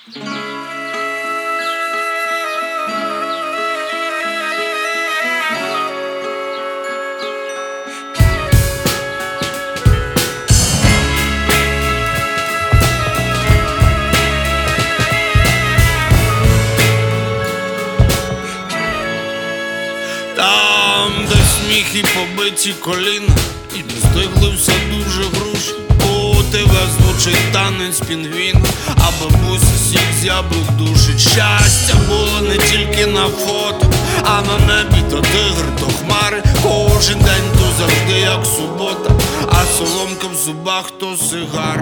Там, де сміх і побиті коліна, і не здивлився дуже груші. У тебе звучить танець пінгвіна, а бабуся сік з яблук душить. Щастя було не тільки на фото, а на небі то тигр, то хмари. Кожен день то завжди як субота, а соломка в зубах то сигар.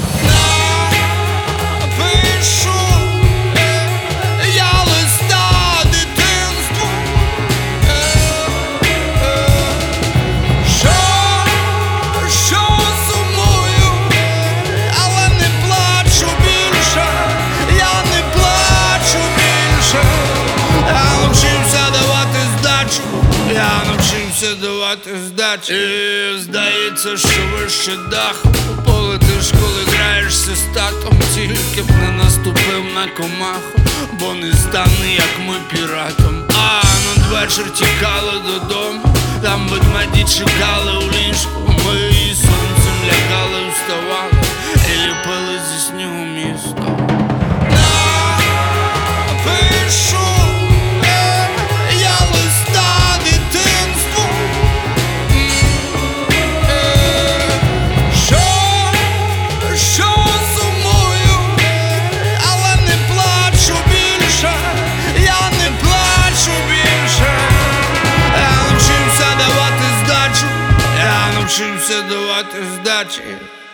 Напишу я листа дитинству, що сумую, але не плачу більше, я не плачу більше. Я навчився давати здачу, я навчився давати здачу. І здається, що вище даху полетиш, коли граєшся з татом. Тільки б не наступив на комаху, бо не стане, як ми, піратом. А надвечір тікали додому, там ведмеді чекали у ліжку. Ми і сонцем лягали, вставали і ліпили зі снігу місто. Напишу я листа дитинству, що сумую, але не плачу більше, я не плачу більше. Я навчився давати здачу, я навчився давати здачі.